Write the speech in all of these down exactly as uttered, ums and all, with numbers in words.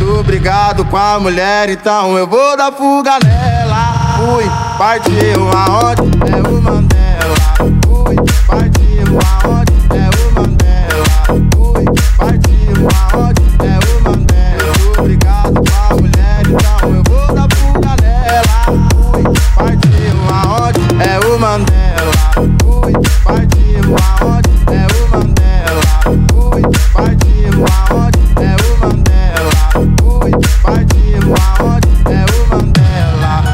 tô brigado com a mulher, então eu vou dar fuga nela. Fui, partiu aonde é o Mandela. Fui, partiu aonde é o Mandela. Fui, partiu aonde é o Mandela. Tô brigado com a mulher, então eu vou dar fuga nela. Fui, partiu aonde é o Mandela. Fui, partiu aonde é o Mandela. Fui, partiu aonde é o Mandela. Fui, partiu aonde é o Mandela.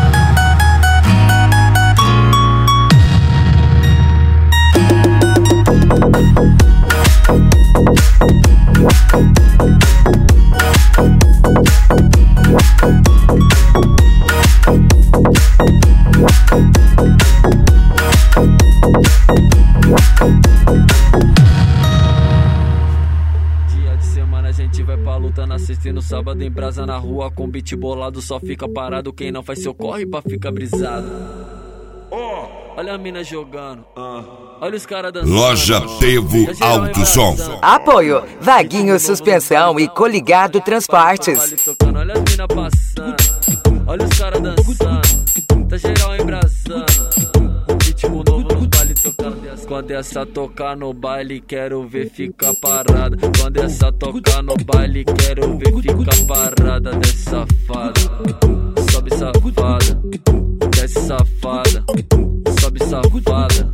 Dia de semana a gente vai pra luta, na sexta e no sábado em brasa na rua. Com beat bolado só fica parado, quem não faz seu corre pra ficar brisado. Olha a mina jogando, olha os caras dançando. Loja Tevo Alto Som. Apoio Vaguinho Suspensão e Coligado Transportes. Olha as mina passando, olha os caras dançando, tá geral embrasando. Ritmo novo no baile tocando. Quando essa tocar no baile, quero ver ficar parada. Quando essa tocar no baile, quero ver ficar parada. Desce safada, sobe safada, desce safada, sobe safada.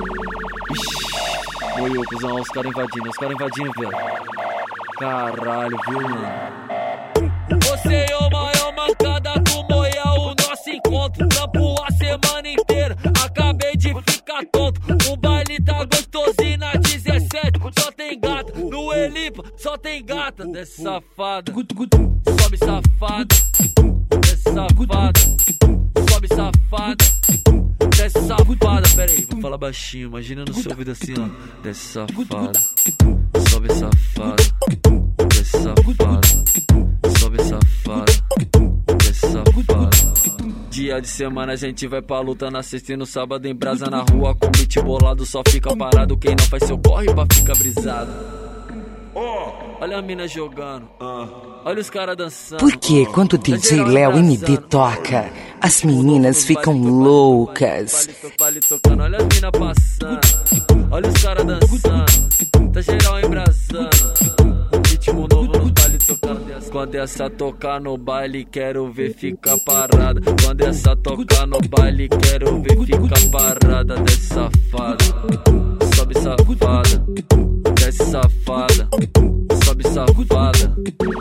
Ixi, moiou, cuzão, os caras invadindo, os caras invadindo, velho. Caralho, viu, mano? Você é a maior mancada do Moia, o nosso encontro. Trampo a semana inteira, acabei de ficar tonto. O baile tá gostosinho na dezessete, só tem gata. No Elipa, só tem gata. Desce safada, sobe safada, desce safada, sobe safada, desce safada. Pera aí, vou falar baixinho, imagina no seu ouvido assim, ó. Desce safada, sobe safada, desce safada, sobe safada, desce safada. Dia de semana a gente vai pra luta, na sexta e no sábado em brasa na rua. Com beat bolado só fica parado, quem não faz seu corre pra ficar brisado. Olha a mina jogando, olha os caras dançando. Porque quando o D J Léo M D toca, as meninas ficam loucas. Baile tocando, olha as mina passando, olha os caras dançando, tá geral embrasando. Ritmo novo no baile tocando. Quando essa tocar no baile, quero ver ficar parada. Quando essa tocar no baile, quero ver ficar parada. Desce safada, sobe safada, desce safada, sobe safada.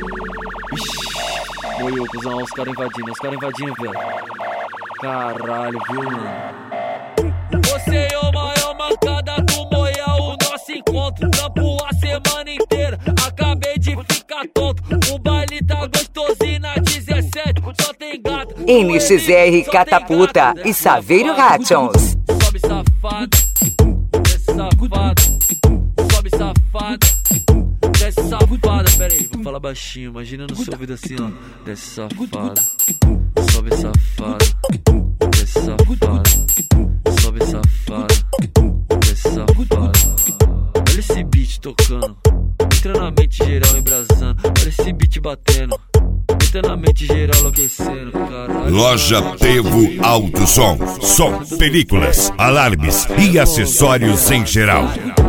Ixi, moiou, cuzão, os caras invadindo, os caras invadindo, velho. Caralho, viu, mano? Você é a maior mancada do Moia, o nosso encontro. Trampo a semana inteira, acabei de ficar tonto. O baile tá gostosinho na dezessete, só tem gata. N X R Catapulta e Saveiro Ratchons. Sobe safada, desce safada, sobe safada, desce safada. Pera aí, vou falar baixinho, imagina no seu ouvido assim, ó. Desce safada, sobe safada, desce safada, sobe safada, desce safada. Olha esse beat tocando, entra na mente geral embrasando. Olha esse beat batendo, entra na mente geral enlouquecendo, caralho. Loja Tevo Alto Som. Som, películas, alarmes e acessórios em geral.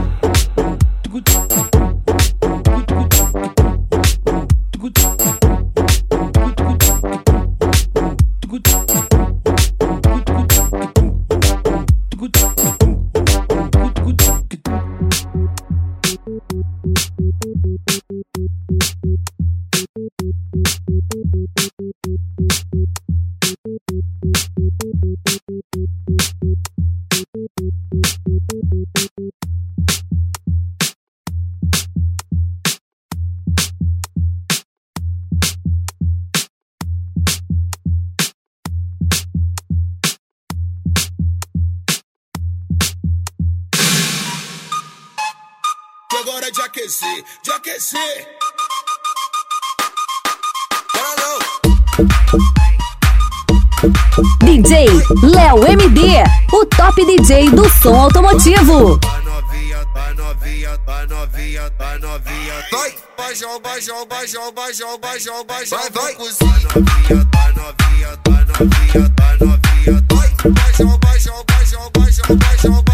Agora é de aquecer, de aquecer. D J Léo M D, o top D J do som automotivo. Vai novinha, vai novinha, vai novinha, vai novinha. Vai, vai joga, joga, joga, joga, joga, joga, vai, vai, vai novinha, vai novinha, vai novinha, vai novinha, vai, vai joga, joga, joga, joga, joga.